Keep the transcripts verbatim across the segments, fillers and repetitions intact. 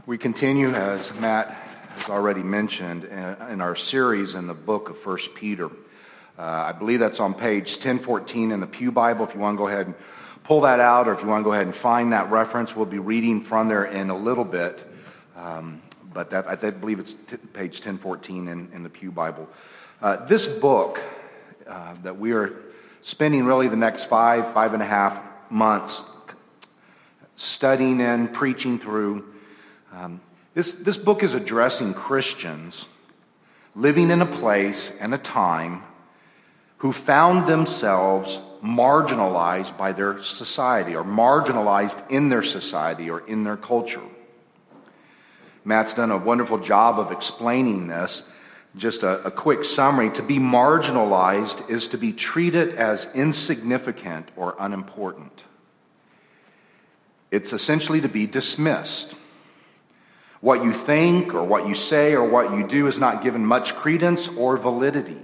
We continue, as Matt has already mentioned, in our series in the book of First Peter. Uh, I believe that's on page ten fourteen in the Pew Bible. If you want to go ahead and pull that out, or if you want to go ahead and find that reference, we'll be reading from there in a little bit. Um, but that I believe it's t- page ten fourteen in, in the Pew Bible. Uh, this book uh, that we are spending really the next five, five and a half months studying and preaching through, Um, this, this book is addressing Christians living in a place and a time who found themselves marginalized by their society, or marginalized in their society or in their culture. Matt's done a wonderful job of explaining this. Just a, a quick summary: to be marginalized is to be treated as insignificant or unimportant. It's essentially to be dismissed. What you think or what you say or what you do is not given much credence or validity.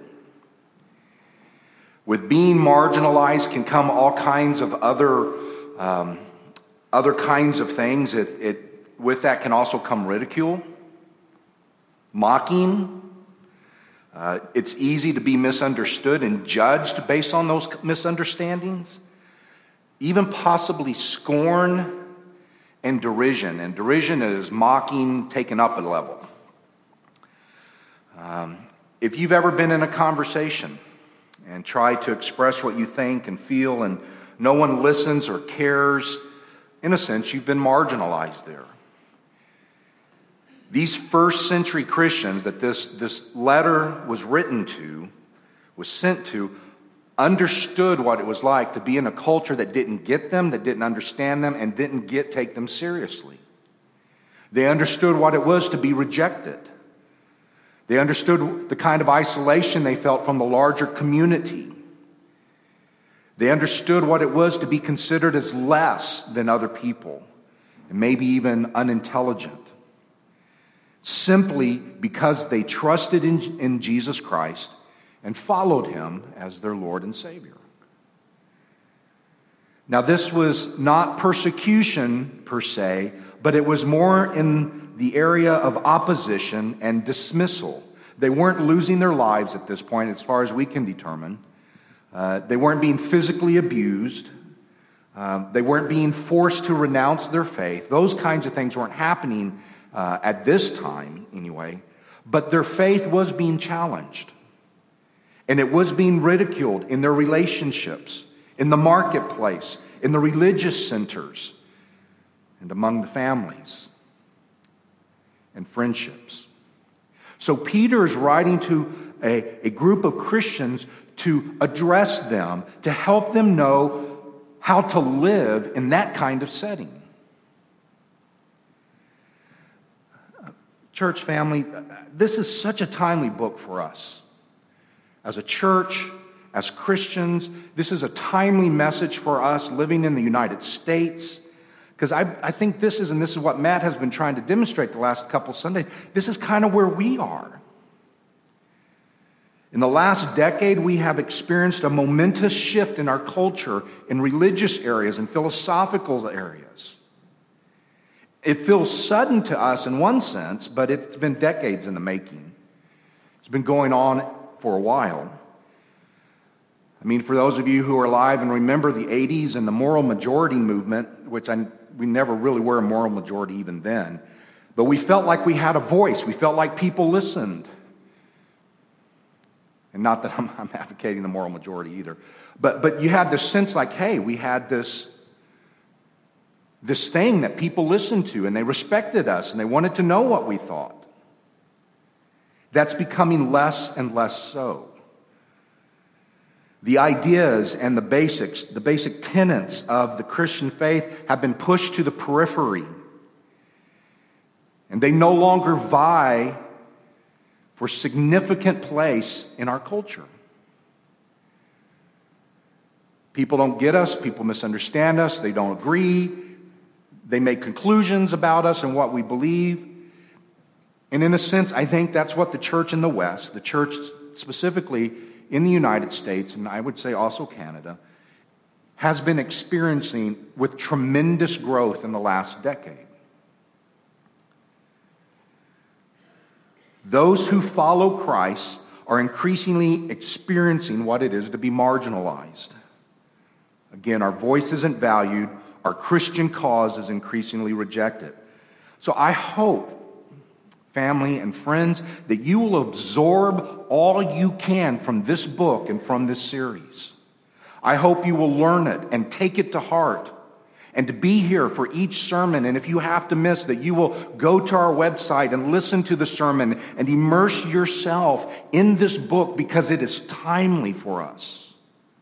With being marginalized can come all kinds of other um, other kinds of things. It, it with that can also come ridicule, mocking. Uh, it's easy to be misunderstood and judged based on those misunderstandings. Even possibly scorn and derision. And derision is mocking taken up a level. Um, if you've ever been in a conversation and tried to express what you think and feel, and no one listens or cares, in a sense, you've been marginalized there. These first century Christians that this, this letter was written to, was sent to, understood what it was like to be in a culture that didn't get them, that didn't understand them, and didn't get take them seriously. They understood what it was to be rejected. They understood the kind of isolation they felt from the larger community. They understood what it was to be considered as less than other people, and maybe even unintelligent, simply because they trusted in, in Jesus Christ and followed him as their Lord and Savior. Now, this was not persecution per se, but it was more in the area of opposition and dismissal. They weren't losing their lives at this point, as far as we can determine. Uh, they weren't being physically abused. Uh, they weren't being forced to renounce their faith. Those kinds of things weren't happening uh, at this time, anyway. But their faith was being challenged. And it was being ridiculed in their relationships, in the marketplace, in the religious centers, and among the families and friendships. So Peter is writing to a, a group of Christians to address them, to help them know how to live in that kind of setting. Church family, this is such a timely book for us. As a church, as Christians, this is a timely message for us living in the United States. Because I, I think this is, and this is what Matt has been trying to demonstrate the last couple Sundays, this is kind of where we are. In the last decade, we have experienced a momentous shift in our culture in religious areas and philosophical areas. It feels sudden to us in one sense, but it's been decades in the making. It's been going on for a while. I mean, for those of you who are alive and remember the eighties and the moral majority movement, which I, we never really were a moral majority even then, but we felt like we had a voice. We felt like people listened. And not that I'm, I'm advocating the moral majority either. But, but you had this sense like, hey, we had this, this thing that people listened to, and they respected us, and they wanted to know what we thought. That's becoming less and less so. The ideas and the basics, the basic tenets of the Christian faith have been pushed to the periphery. And they no longer vie for significant place in our culture. People don't get us, people misunderstand us, they don't agree, they make conclusions about us and what we believe. And in a sense, I think that's what the church in the West, the church specifically in the United States, and I would say also Canada, has been experiencing with tremendous growth in the last decade. Those who follow Christ are increasingly experiencing what it is to be marginalized. Again, our voice isn't valued. Our Christian cause is increasingly rejected. So I hope, family and friends, that you will absorb all you can from this book and from this series. I hope you will learn it and take it to heart, and to be here for each sermon. And if you have to miss, that you will go to our website and listen to the sermon and immerse yourself in this book, because it is timely for us.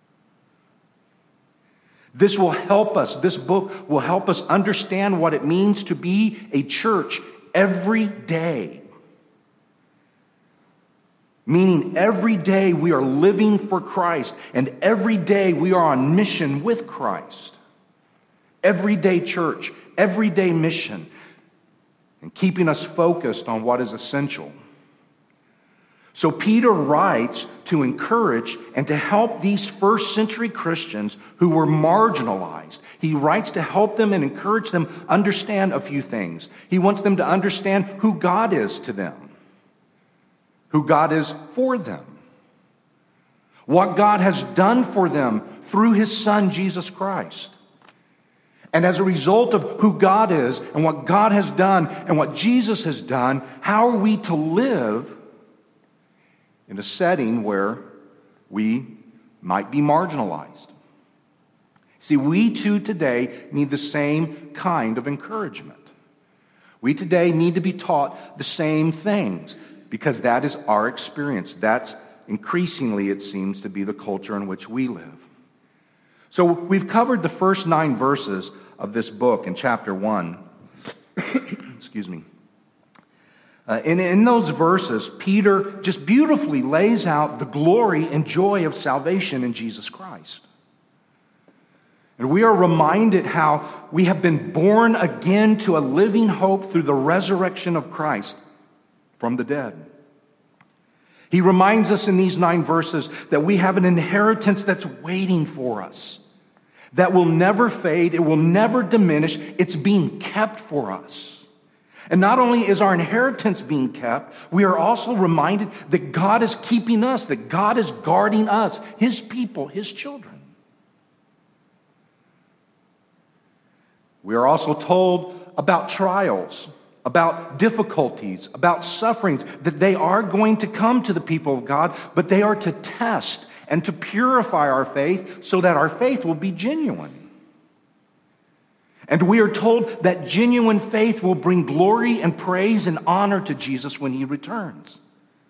This will help us, this book will help us understand what it means to be a church every day. Meaning every day we are living for Christ, and every day we are on mission with Christ. Everyday church, everyday mission, and keeping us focused on what is essential. So Peter writes to encourage and to help these first century Christians who were marginalized. He writes to help them and encourage them understand a few things. He wants them to understand who God is to them, who God is for them, what God has done for them through His Son, Jesus Christ. And as a result of who God is and what God has done and what Jesus has done, how are we to live in a setting where we might be marginalized? See, we too today need the same kind of encouragement. We today need to be taught the same things, because that is our experience. That's increasingly, it seems, to be the culture in which we live. So we've covered the first nine verses of this book in chapter one. Excuse me. Uh, and in those verses, Peter just beautifully lays out the glory and joy of salvation in Jesus Christ. And we are reminded how we have been born again to a living hope through the resurrection of Christ from the dead. He reminds us in these nine verses that we have an inheritance that's waiting for us, that will never fade, it will never diminish, it's being kept for us. And not only is our inheritance being kept, we are also reminded that God is keeping us, that God is guarding us, His people, His children. We are also told about trials, about difficulties, about sufferings, that they are going to come to the people of God, but they are to test and to purify our faith so that our faith will be genuine. And we are told that genuine faith will bring glory and praise and honor to Jesus when He returns.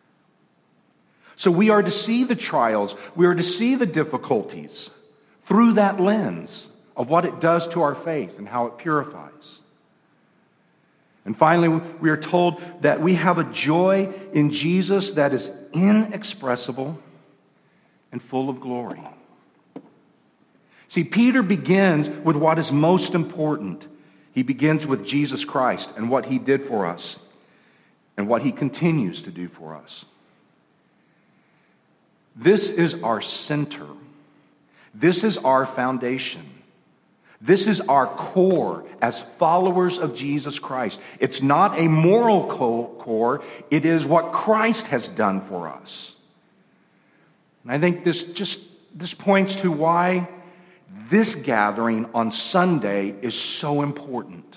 So we are to see the trials, we are to see the difficulties through that lens of what it does to our faith and how it purifies. And finally, we are told that we have a joy in Jesus that is inexpressible and full of glory. See, Peter begins with what is most important. He begins with Jesus Christ and what He did for us and what He continues to do for us. This is our center. This is our foundation. This is our core as followers of Jesus Christ. It's not a moral core. It is what Christ has done for us. And I think this just this points to why this gathering on Sunday is so important.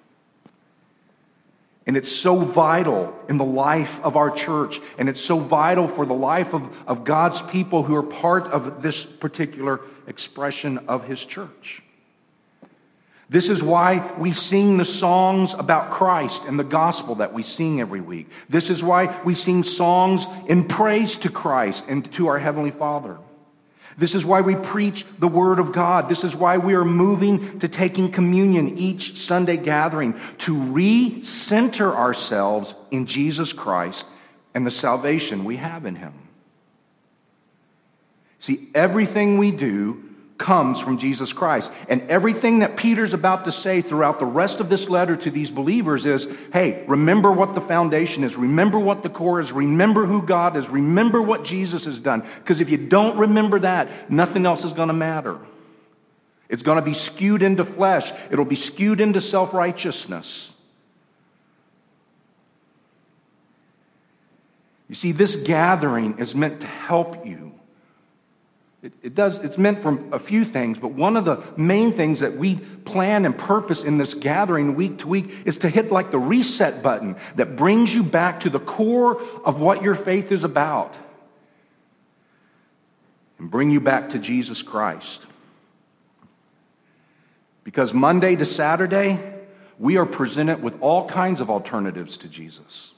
And it's so vital in the life of our church. And it's so vital for the life of, of God's people who are part of this particular expression of His church. This is why we sing the songs about Christ and the gospel that we sing every week. This is why we sing songs in praise to Christ and to our Heavenly Father. This is why we preach the Word of God. This is why we are moving to taking communion each Sunday gathering, to re-center ourselves in Jesus Christ and the salvation we have in Him. See, everything we do comes from Jesus Christ. And everything that Peter's about to say throughout the rest of this letter to these believers is, hey, remember what the foundation is. Remember what the core is. Remember who God is. Remember what Jesus has done. Because if you don't remember that, nothing else is going to matter. It's going to be skewed into flesh. It'll be skewed into self-righteousness. You see, this gathering is meant to help you. It, it does, it's meant for a few things, but one of the main things that we plan and purpose in this gathering week to week is to hit like the reset button that brings you back to the core of what your faith is about and bring you back to Jesus Christ. Because Monday to Saturday, we are presented with all kinds of alternatives to Jesus.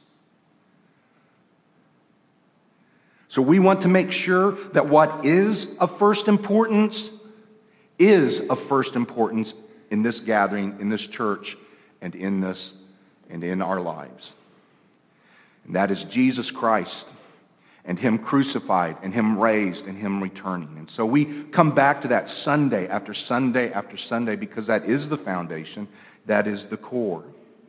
So we want to make sure that what is of first importance is of first importance in this gathering, in this church, and in this and in our lives. And that is Jesus Christ and Him crucified and Him raised and Him returning. And so we come back to that Sunday after Sunday after Sunday because that is the foundation, that is the core.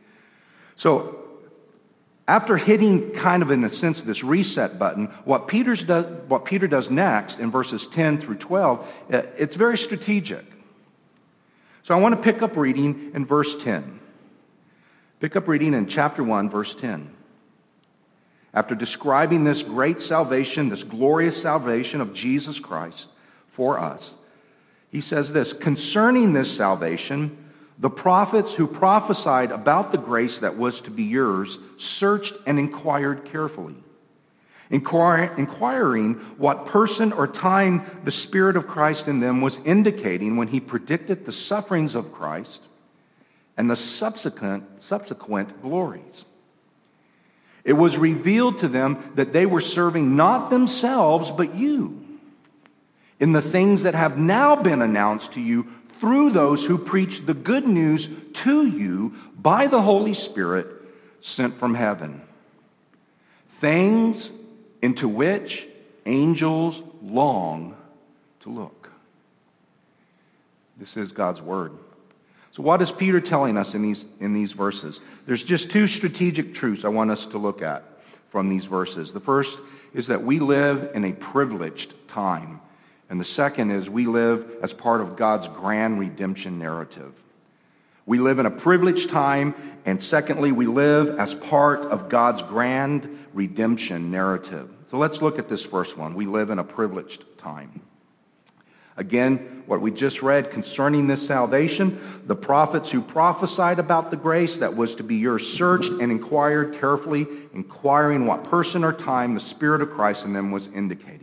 So after hitting kind of in a sense this reset button, what Peter's does, what Peter does next in verses ten through twelve, it's very strategic. So I want to pick up reading in verse ten. Pick up reading in chapter one, verse ten. After describing this great salvation, this glorious salvation of Jesus Christ for us, he says this, concerning this salvation, the prophets who prophesied about the grace that was to be yours searched and inquired carefully, inquir- inquiring what person or time the Spirit of Christ in them was indicating when He predicted the sufferings of Christ and the subsequent, subsequent glories. It was revealed to them that they were serving not themselves but you in the things that have now been announced to you through those who preach the good news to you by the Holy Spirit sent from heaven. Things into which angels long to look. This is God's word. So what is Peter telling us in these, in these verses? There's just two strategic truths I want us to look at from these verses. The first is that we live in a privileged time. And the second is we live as part of God's grand redemption narrative. We live in a privileged time, and secondly, we live as part of God's grand redemption narrative. So let's look at this first one. We live in a privileged time. Again, what we just read concerning this salvation, the prophets who prophesied about the grace that was to be yours searched and inquired carefully, inquiring what person or time the Spirit of Christ in them was indicating.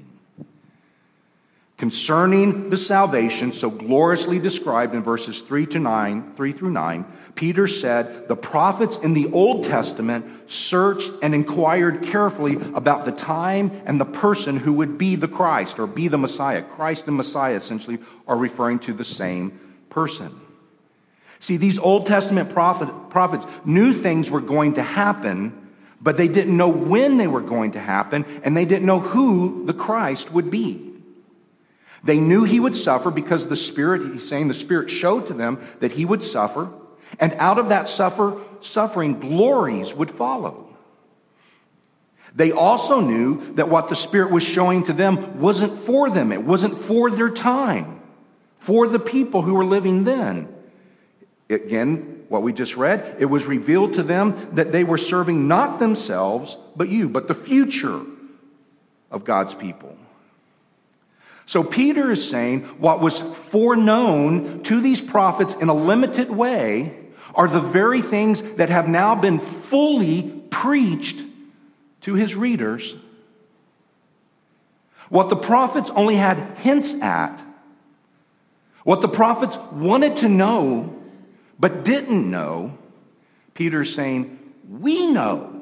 Concerning the salvation so gloriously described in verses three to nine, three through nine, Peter said the prophets in the Old Testament searched and inquired carefully about the time and the person who would be the Christ or be the Messiah. Christ and Messiah essentially are referring to the same person. See, these Old Testament prophet, prophets knew things were going to happen, but they didn't know when they were going to happen, and they didn't know who the Christ would be. They knew He would suffer because the Spirit, he's saying the Spirit showed to them that He would suffer, and out of that suffer, suffering, glories would follow. They also knew that what the Spirit was showing to them wasn't for them. It wasn't for their time, for the people who were living then. Again, what we just read, it was revealed to them that they were serving not themselves, but you, but the future of God's people. So Peter is saying what was foreknown to these prophets in a limited way are the very things that have now been fully preached to his readers. What the prophets only had hints at, what the prophets wanted to know but didn't know, Peter's saying, we know.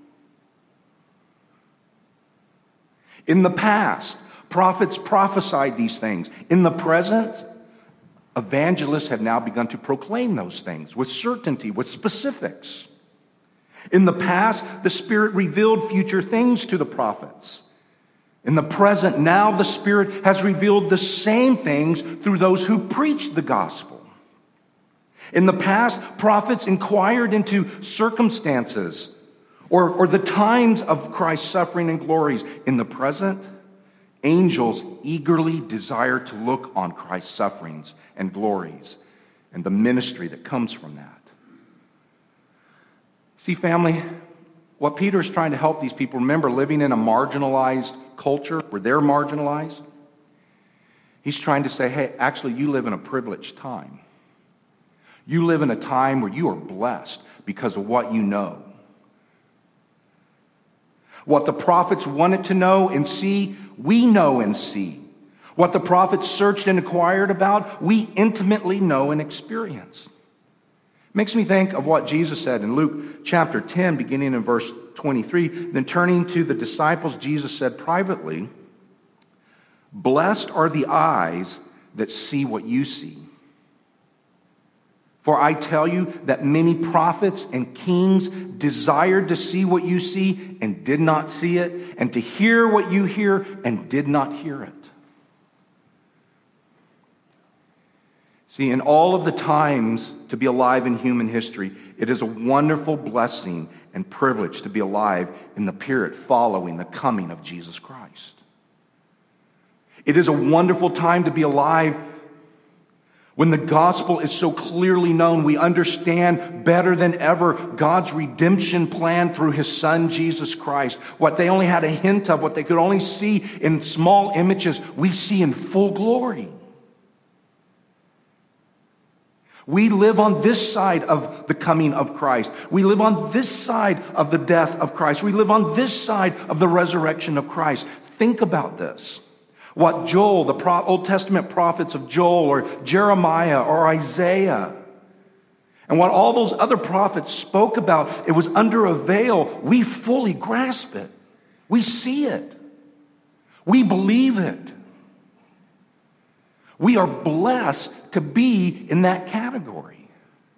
In the past, prophets prophesied these things. In the present, evangelists have now begun to proclaim those things with certainty, with specifics. In the past, the Spirit revealed future things to the prophets. In the present, now the Spirit has revealed the same things through those who preach the gospel. In the past, prophets inquired into circumstances or, or the times of Christ's suffering and glories. In the present, angels eagerly desire to look on Christ's sufferings and glories and the ministry that comes from that. See, family, What Peter's trying to help these people, remember, living in a marginalized culture where they're marginalized, he's trying to say, hey, actually, you live in a privileged time. You live in a time where you are blessed because of what you know. What the prophets wanted to know and see, we know and see. What the prophets searched and inquired about, we intimately know and experience. Makes me think of what Jesus said in Luke chapter ten, beginning in verse twenty-three. Then turning to the disciples, Jesus said privately, "Blessed are the eyes that see what you see. For I tell you that many prophets and kings desired to see what you see and did not see it, and to hear what you hear and did not hear it." See, in all of the times to be alive in human history, it is a wonderful blessing and privilege to be alive in the period following the coming of Jesus Christ. It is a wonderful time to be alive when the gospel is so clearly known. We understand better than ever God's redemption plan through his son, Jesus Christ. What they only had a hint of, what they could only see in small images, we see in full glory. We live on this side of the coming of Christ. We live on this side of the death of Christ. We live on this side of the resurrection of Christ. Think about this. What Joel, the Old Testament prophets of Joel or Jeremiah or Isaiah, and what all those other prophets spoke about, it was under a veil. We fully grasp it. We see it. We believe it. We are blessed to be in that category.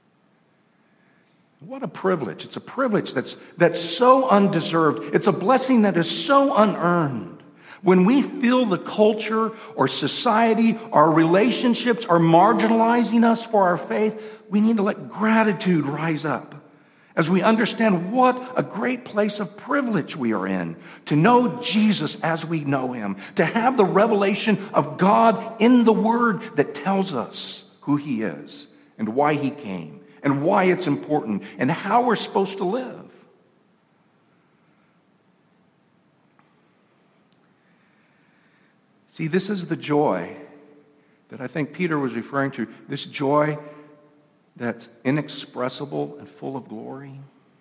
What a privilege. It's a privilege that's, that's so undeserved. It's a blessing that is so unearned. When we feel the culture or society, our relationships are marginalizing us for our faith, we need to let gratitude rise up as we understand what a great place of privilege we are in, to know Jesus as we know him, to have the revelation of God in the Word that tells us who he is and why he came and why it's important and how we're supposed to live. See, this is the joy that I think Peter was referring to, this joy that's inexpressible and full of glory,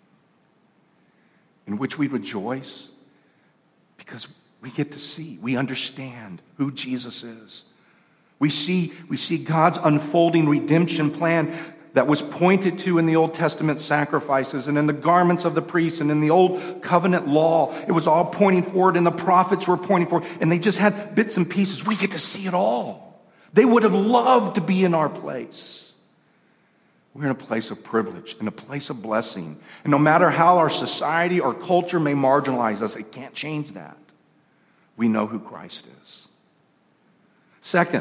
in which we rejoice because we get to see, we understand who Jesus is. We see, we see God's unfolding redemption plan that was pointed to in the Old Testament sacrifices and in the garments of the priests and in the Old Covenant law. It was all pointing forward, and the prophets were pointing forward, and they just had bits and pieces. We get to see it all. They would have loved to be in our place. We're in a place of privilege, in a place of blessing. And no matter how our society or culture may marginalize us, it can't change that. We know who Christ is. Second,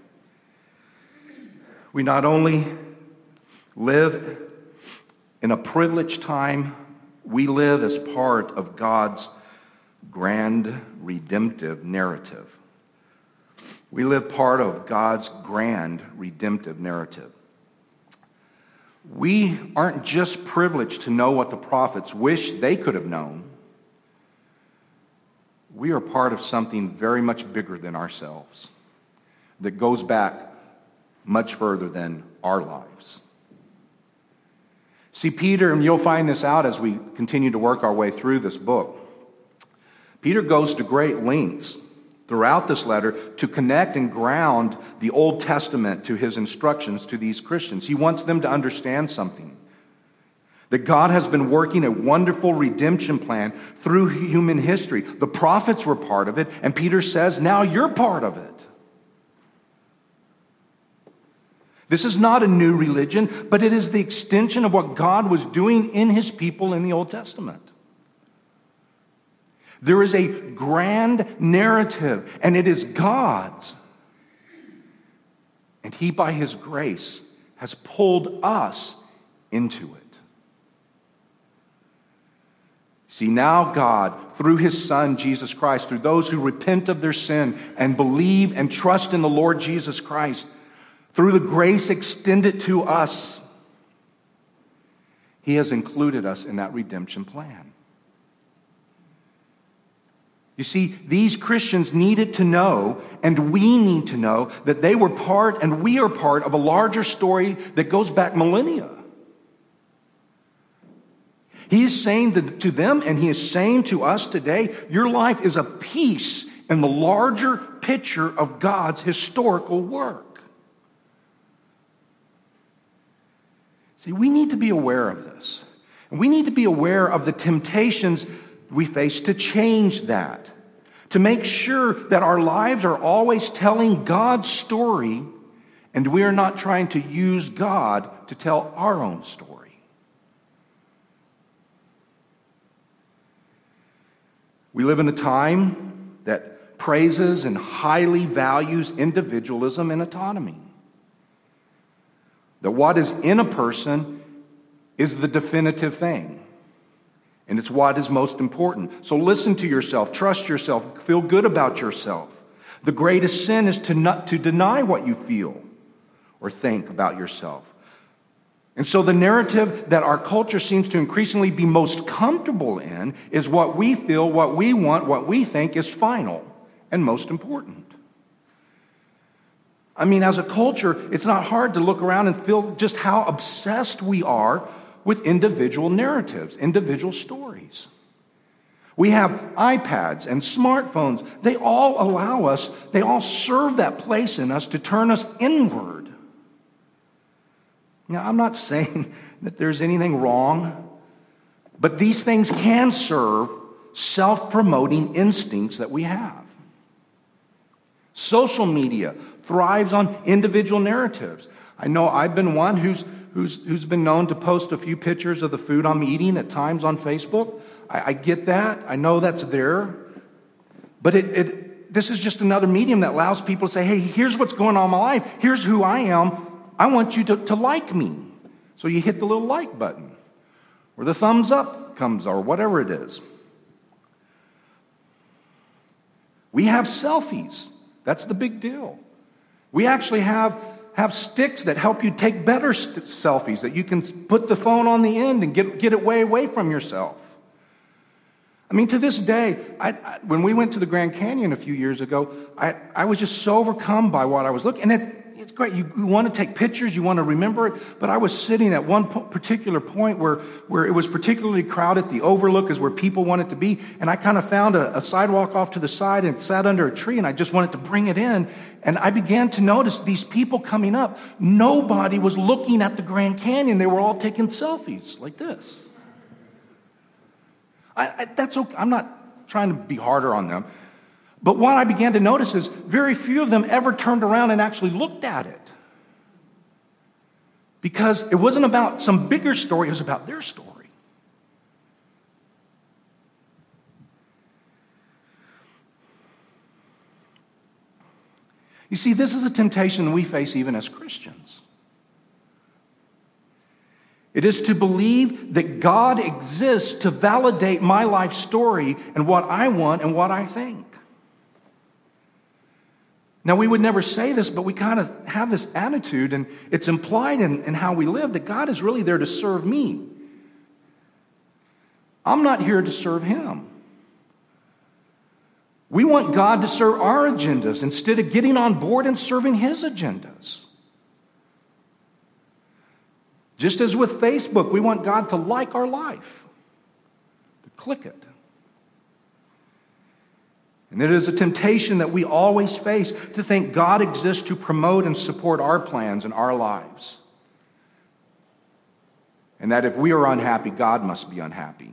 we not only live in a privileged time, we live as part of God's grand redemptive narrative. We live part of God's grand redemptive narrative. We aren't just privileged to know what the prophets wish they could have known. We are part of something very much bigger than ourselves that goes back much further than our lives. See, Peter, and you'll find this out as we continue to work our way through this book, Peter goes to great lengths throughout this letter to connect and ground the Old Testament to his instructions to these Christians. He wants them to understand something. That God has been working a wonderful redemption plan through human history. The prophets were part of it, and Peter says, now you're part of it. This is not a new religion, but it is the extension of what God was doing in his people in the Old Testament. There is a grand narrative, and it is God's. And he, by his grace, has pulled us into it. See, now God, through his Son, Jesus Christ, through those who repent of their sin and believe and trust in the Lord Jesus Christ, through the grace extended to us, he has included us in that redemption plan. You see, these Christians needed to know, and we need to know, that they were part, and we are part, of a larger story that goes back millennia. He is saying that to them, and he is saying to us today, your life is a piece in the larger picture of God's historical work. See, we need to be aware of this. And we need to be aware of the temptations we face to change that, to make sure that our lives are always telling God's story and we are not trying to use God to tell our own story. We live in a time that praises and highly values individualism and autonomy. That what is in a person is the definitive thing. And it's what is most important. So listen to yourself, trust yourself, feel good about yourself. The greatest sin is to not to deny what you feel or think about yourself. And so the narrative that our culture seems to increasingly be most comfortable in is what we feel, what we want, what we think is final and most important. I mean, as a culture, it's not hard to look around and feel just how obsessed we are with individual narratives, individual stories. We have iPads and smartphones. They all allow us, they all serve that place in us to turn us inward. Now, I'm not saying that there's anything wrong, but these things can serve self-promoting instincts that we have. Social media thrives on individual narratives. I know I've been one who's Who's, who's been known to post a few pictures of the food I'm eating at times on Facebook. I, I get that. I know that's there. But it, it, this is just another medium that allows people to say, hey, here's what's going on in my life. Here's who I am. I want you to, to like me. So you hit the little like button. Or the thumbs up comes, or whatever it is. We have selfies. That's the big deal. We actually have... have sticks that help you take better st- selfies, that you can put the phone on the end and get, get it way away from yourself. I mean, to this day, I, I, when we went to the Grand Canyon a few years ago, I, I was just so overcome by what I was looking at. It, it's great. You, you want to take pictures, you want to remember it, but I was sitting at one po- particular point where, where it was particularly crowded. The overlook is where people wanted to be, and I kind of found a, a sidewalk off to the side and sat under a tree, and I just wanted to bring it in. And I began to notice these people coming up. Nobody was looking at the Grand Canyon. They were all taking selfies like this. I, I, that's okay. I'm not trying to be harder on them. But what I began to notice is very few of them ever turned around and actually looked at it. Because it wasn't about some bigger story. It was about their story. You see, this is a temptation we face even as Christians. It is to believe that God exists to validate my life story and what I want and what I think. Now, we would never say this, but we kind of have this attitude, and it's implied in, in how we live, that God is really there to serve me. I'm not here to serve Him. We want God to serve our agendas instead of getting on board and serving His agendas. Just as with Facebook, we want God to like our life, to click it. And it is a temptation that we always face to think God exists to promote and support our plans and our lives. And that if we are unhappy, God must be unhappy.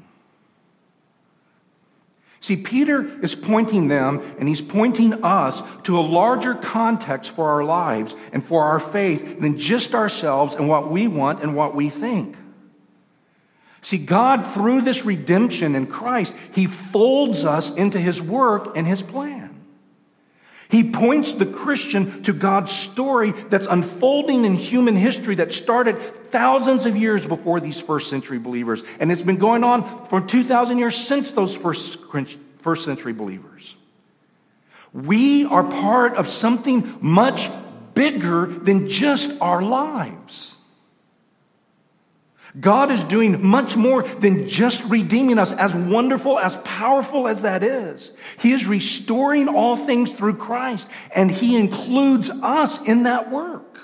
See, Peter is pointing them, and he's pointing us to a larger context for our lives and for our faith than just ourselves and what we want and what we think. See, God, through this redemption in Christ, He folds us into His work and His plan. He points the Christian to God's story that's unfolding in human history that started thousands of years before these first century believers. And it's been going on for two thousand years since those first, first century believers. We are part of something much bigger than just our lives. God is doing much more than just redeeming us, as wonderful, as powerful as that is. He is restoring all things through Christ, and He includes us in that work.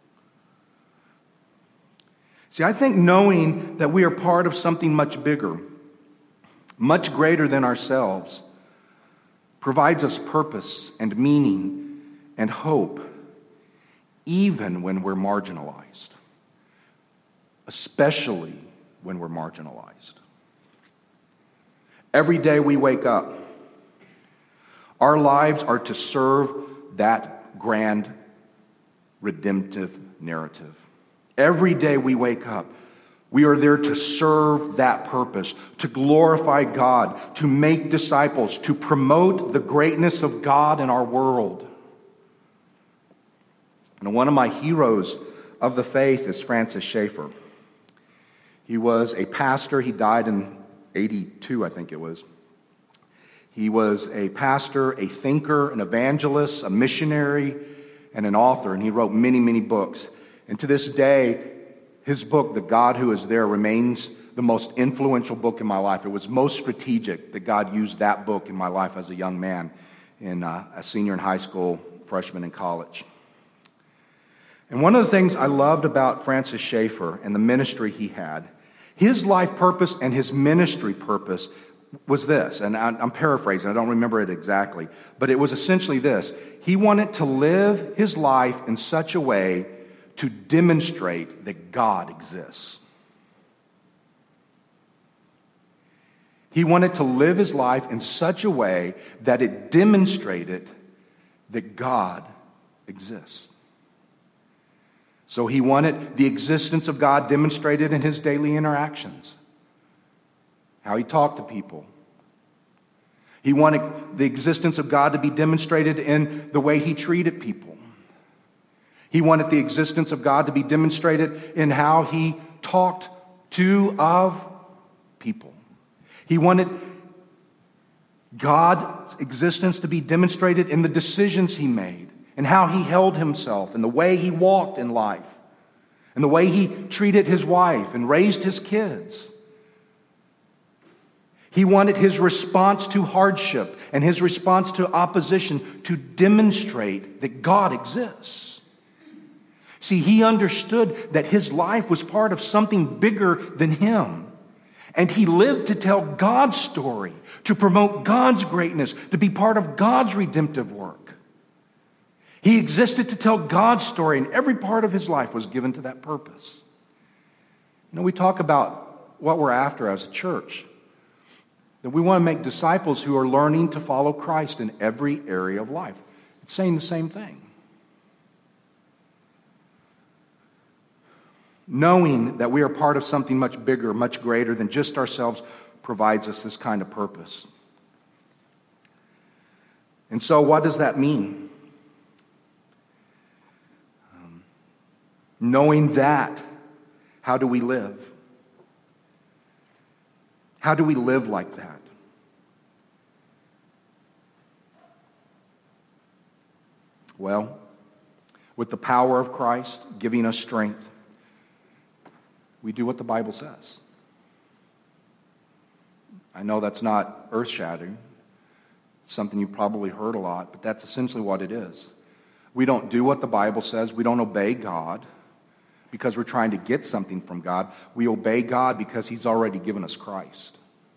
See, I think knowing that we are part of something much bigger, much greater than ourselves, provides us purpose and meaning and hope, even when we're marginalized. Especially when we're marginalized. Every day we wake up, our lives are to serve that grand redemptive narrative. Every day we wake up, we are there to serve that purpose, to glorify God, to make disciples, to promote the greatness of God in our world. And one of my heroes of the faith is Francis Schaeffer. He was a pastor. He died in eighty-two, I think it was. He was a pastor, a thinker, an evangelist, a missionary, and an author. And he wrote many, many books. And to this day, his book, The God Who Is There, remains the most influential book in my life. It was most strategic that God used that book in my life as a young man, in uh, a senior in high school, freshman in college. And one of the things I loved about Francis Schaeffer and the ministry he had, his life purpose and his ministry purpose was this, and I'm paraphrasing, I don't remember it exactly, but it was essentially this. He wanted to live his life in such a way to demonstrate that God exists. He wanted to live his life in such a way that it demonstrated that God exists. So he wanted the existence of God demonstrated in his daily interactions, how he talked to people. He wanted the existence of God to be demonstrated in the way he treated people. He wanted the existence of God to be demonstrated in how he talked to, of people. He wanted God's existence to be demonstrated in the decisions he made, and how he held himself, and the way he walked in life, and the way he treated his wife and raised his kids. He wanted his response to hardship and his response to opposition to demonstrate that God exists. See, he understood that his life was part of something bigger than him. And he lived to tell God's story, to promote God's greatness, to be part of God's redemptive work. He existed to tell God's story, and every part of his life was given to that purpose. You know, we talk about what we're after as a church, that we want to make disciples who are learning to follow Christ in every area of life. It's saying the same thing. Knowing that we are part of something much bigger, much greater than just ourselves, provides us this kind of purpose. And so what does that mean? Um, knowing that, how do we live? How do we live like that? Well, with the power of Christ giving us strength, we do what the Bible says. I know that's not earth-shattering. It's something you've probably heard a lot, but that's essentially what it is. We don't do what the Bible says. We don't obey God because we're trying to get something from God. We obey God because He's already given us Christ.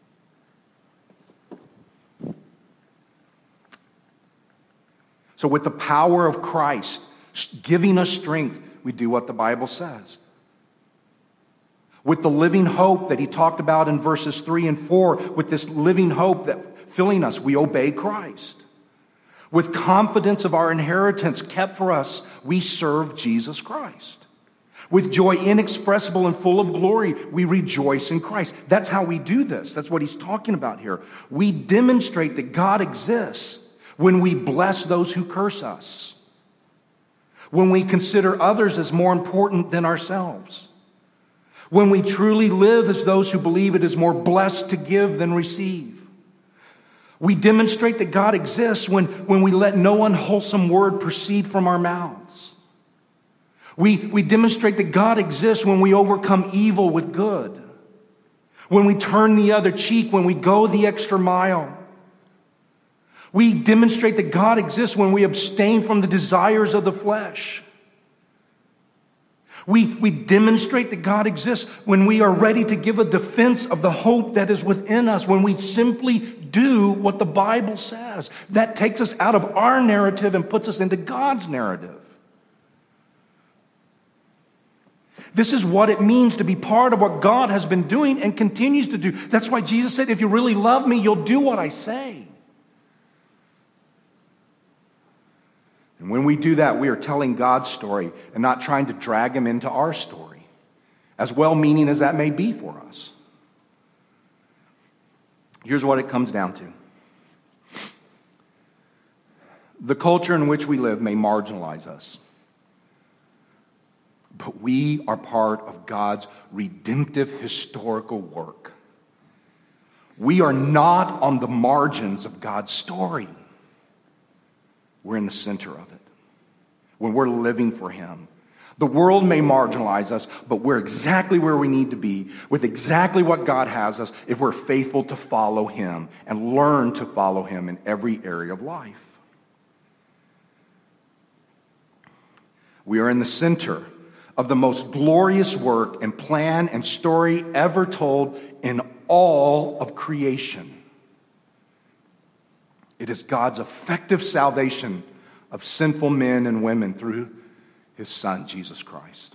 So with the power of Christ giving us strength, we do what the Bible says. With the living hope that he talked about in verses three and four, with this living hope that filling us, we obey Christ. With confidence of our inheritance kept for us, we serve Jesus Christ. With joy inexpressible and full of glory, we rejoice in Christ. That's how we do this. That's what he's talking about here. We demonstrate that God exists when we bless those who curse us, when we consider others as more important than ourselves, when we truly live as those who believe it is more blessed to give than receive. We demonstrate that God exists when, when we let no unwholesome word proceed from our mouths, We, we demonstrate that God exists when we overcome evil with good, when we turn the other cheek, when we go the extra mile. We demonstrate that God exists when we abstain from the desires of the flesh. We, we demonstrate that God exists when we are ready to give a defense of the hope that is within us, when we simply do what the Bible says. That takes us out of our narrative and puts us into God's narrative. This is what it means to be part of what God has been doing and continues to do. That's why Jesus said, if you really love me, you'll do what I say. And when we do that, we are telling God's story and not trying to drag him into our story, as well-meaning as that may be for us. Here's what it comes down to. The culture in which we live may marginalize us, but we are part of God's redemptive historical work. We are not on the margins of God's story. We're in the center of it. When we're living for him. The world may marginalize us, but we're exactly where we need to be with exactly what God has us if we're faithful to follow him and learn to follow him in every area of life. We are in the center of the most glorious work and plan and story ever told in all of creation. It is God's effective salvation of sinful men and women through his Son, Jesus Christ.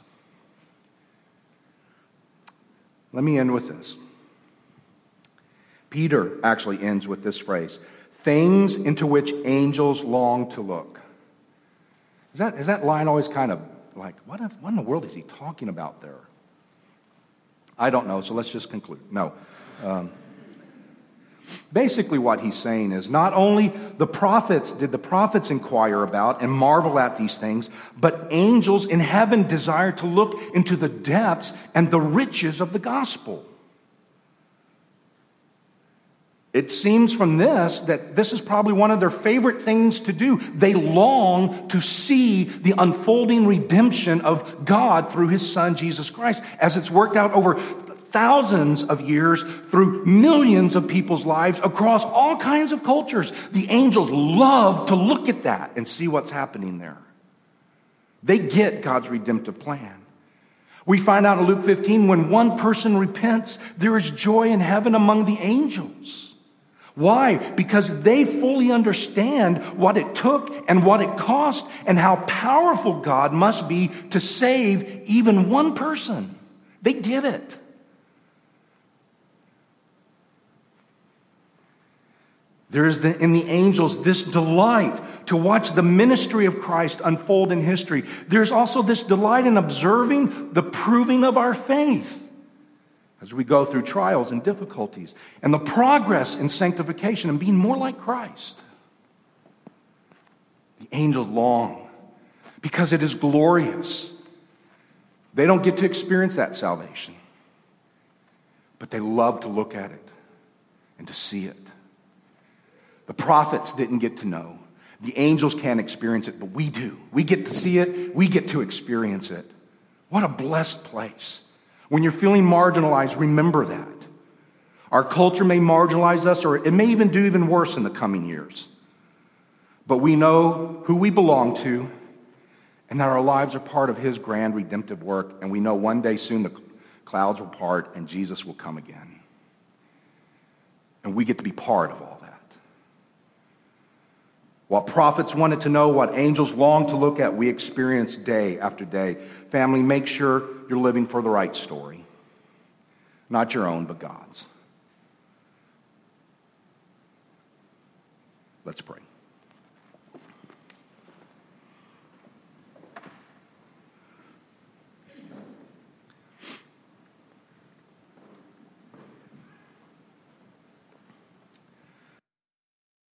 Let me end with this. Peter actually ends with this phrase, things into which angels long to look. Is that, is that line always kind of like, what, is, what in the world is he talking about there? I don't know, so let's just conclude. No. Um, Basically what he's saying is not only the prophets did the prophets inquire about and marvel at these things, but angels in heaven desire to look into the depths and the riches of the gospel. It seems from this that this is probably one of their favorite things to do. They long to see the unfolding redemption of God through his Son, Jesus Christ, as it's worked out over thousands of years through millions of people's lives across all kinds of cultures. The angels love to look at that and see what's happening there. They get God's redemptive plan. We find out in Luke fifteen, when one person repents, there is joy in heaven among the angels. Why? Because they fully understand what it took and what it cost and how powerful God must be to save even one person. They get it. There is the, in the angels this delight to watch the ministry of Christ unfold in history. There's also this delight in observing the proving of our faith as we go through trials and difficulties, and the progress in sanctification and being more like Christ. The angels long because it is glorious. They don't get to experience that salvation, but they love to look at it and to see it. The prophets didn't get to know. The angels can't experience it, but we do. We get to see it. We get to experience it. What a blessed place. When you're feeling marginalized, remember that. Our culture may marginalize us, or it may even do even worse in the coming years. But we know who we belong to, and that our lives are part of his grand redemptive work, and we know one day soon the clouds will part and Jesus will come again. And we get to be part of all that. What prophets wanted to know, what angels long to look at, we experience day after day. Family, make sure you're living for the right story. Not your own, but God's. Let's pray.